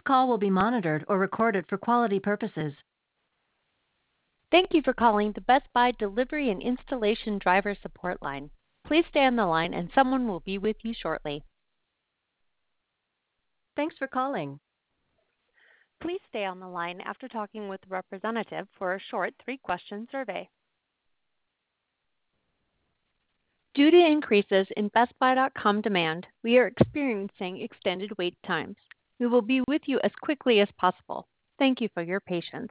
call will be monitored or recorded for quality purposes. Thank you for calling the Best Buy Delivery and Installation Driver Support Line. Please stay on the line and someone will be with you shortly. Thanks for calling. Please stay on the line after talking with a representative for a short 3-question survey. Due to increases in BestBuy.com demand, we are experiencing extended wait times. We will be with you as quickly as possible. Thank you for your patience.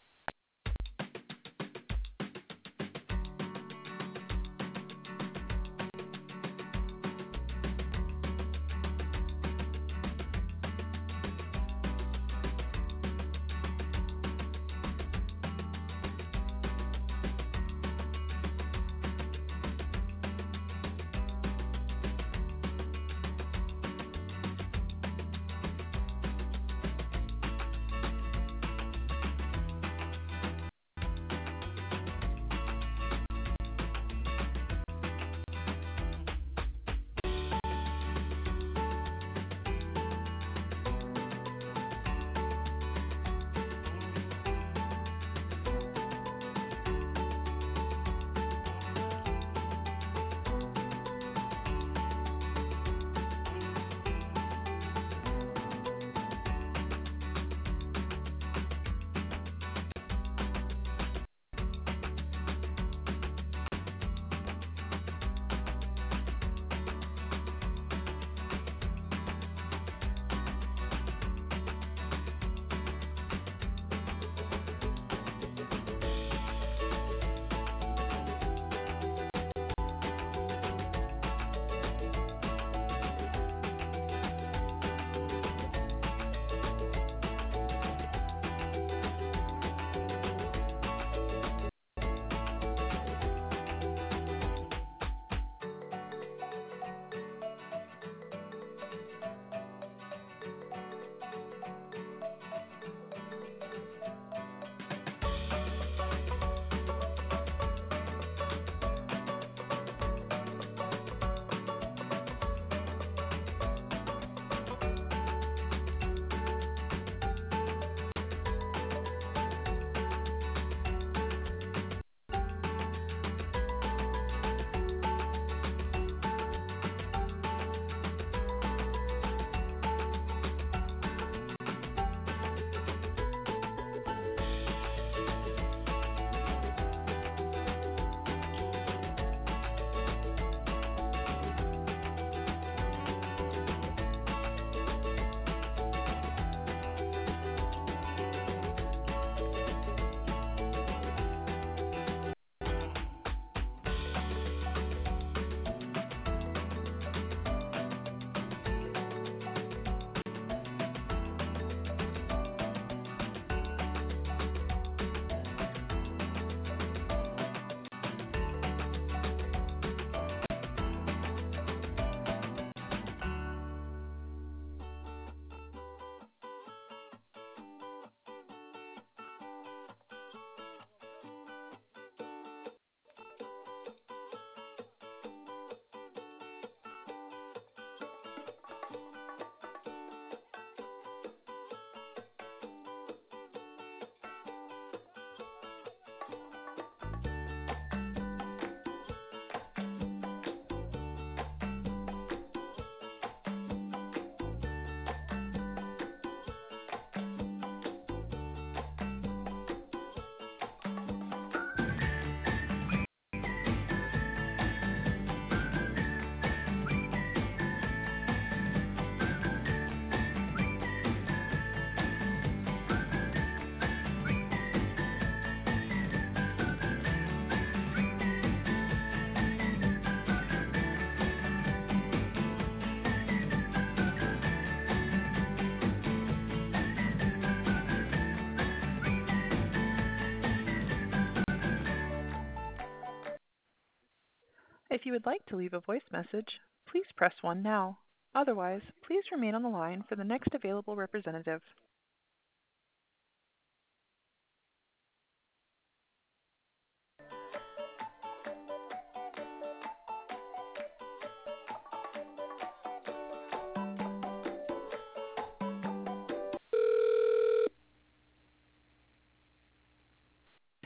If you would like to leave a voice message, please press 1 now. Otherwise, please remain on the line for the next available representative.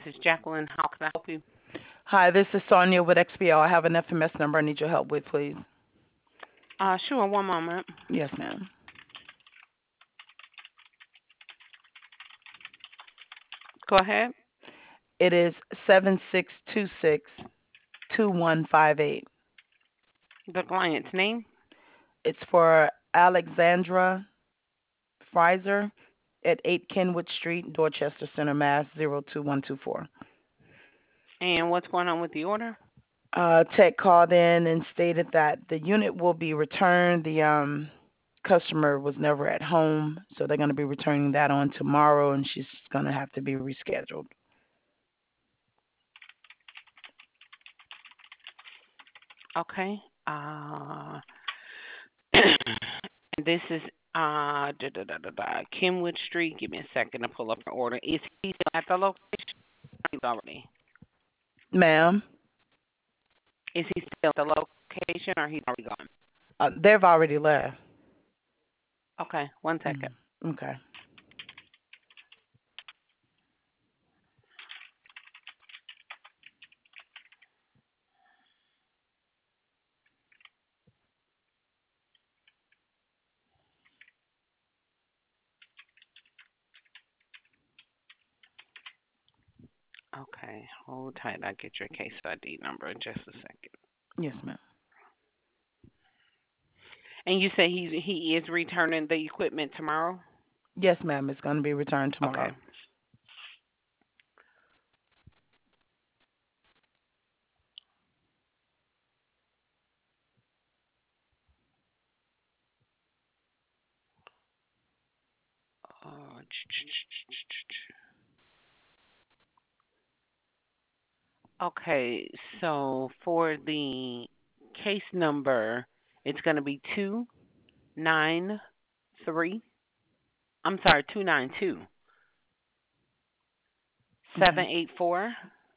This is Jacqueline. How can I help you? Hi, this is Sonia with XPO. I have an FMS number I need your help with, please. Sure. One moment. Yes, ma'am. Go ahead. It is 76262158. The client's name It's for Alexandra Fraser at 8 Kenwood Street, Dorchester Center, Mass. 02124. and what's going on with the order? Tech called in and stated that the unit will be returned. The customer was never at home, so they're going to be returning that on tomorrow, and she's going to have to be rescheduled. Okay. This is Kenwood Street. Give me a second to pull up the order. Is he still at the location? He's already. Ma'am, Is he still at the location or he's already gone? they've already left. Okay. One second. Okay. Okay. Hold tight. I'll get your case ID number in just a second. Yes, ma'am. And you say he is returning the equipment tomorrow? Yes, ma'am. It's going to be returned tomorrow. Okay. Okay, so for the case number, it's going to be 293. I'm sorry, 292 784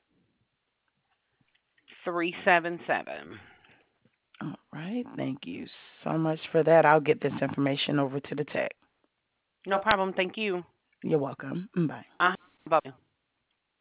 377. All right. Thank you so much for that. I'll get this information over to the tech. No problem. Thank you. You're welcome. Bye. Bye.